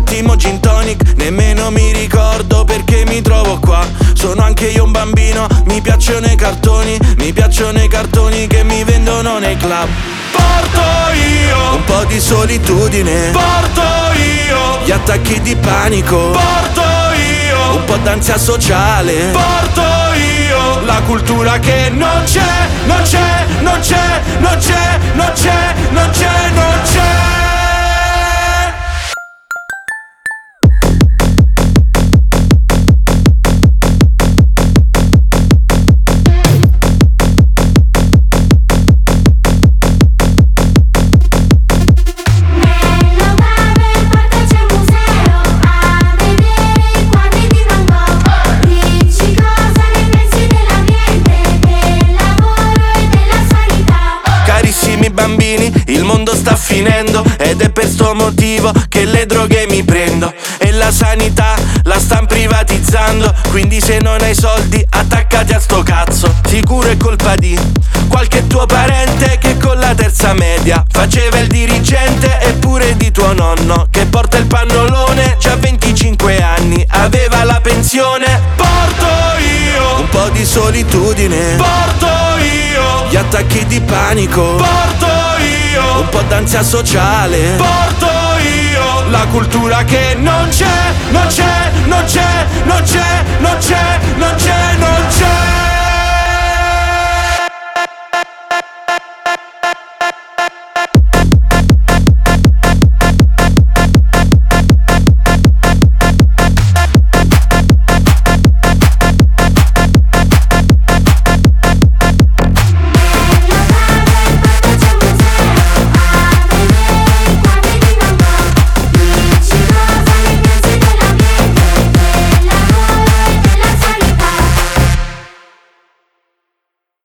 settimo gin tonic, nemmeno mi ricordo perché mi trovo qua. Sono anche io un bambino, mi piacciono i cartoni, mi piacciono i cartoni che mi vendono nei club. Porto io un po' di solitudine, porto io gli attacchi di panico, porto io un po' d'ansia sociale, porto io la cultura che non c'è, non c'è, non c'è, non c'è, non c'è, non c'è, non c'è. Bambini, il mondo sta finendo ed è per sto motivo che le droghe mi prendo. E la sanità la stan privatizzando, quindi se non hai soldi attaccati a sto cazzo. Sicuro è colpa di qualche tuo parente che con la terza media faceva il dirigente, eppure di tuo nonno che porta il pannolone, già 25 anni aveva la pensione. Porto io un po' di solitudine, porto io gli attacchi di panico, porto io un po' d'ansia sociale, porto io la cultura che non c'è, non c'è, non c'è, non c'è, non c'è, non c'è, non c'è.